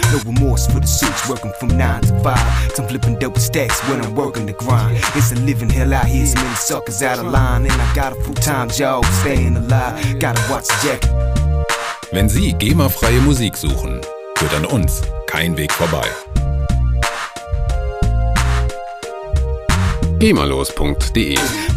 No remorse for the suits, working from 9 to 5. Some flipping double stacks when I'm working the grind. It's a living hell out here, so many suckers out of line. And I got a full-time job, staying alive. Gotta watch the jacket. Wenn Sie GEMA-freie Musik suchen, führt an uns kein Weg vorbei. GEMAlos.de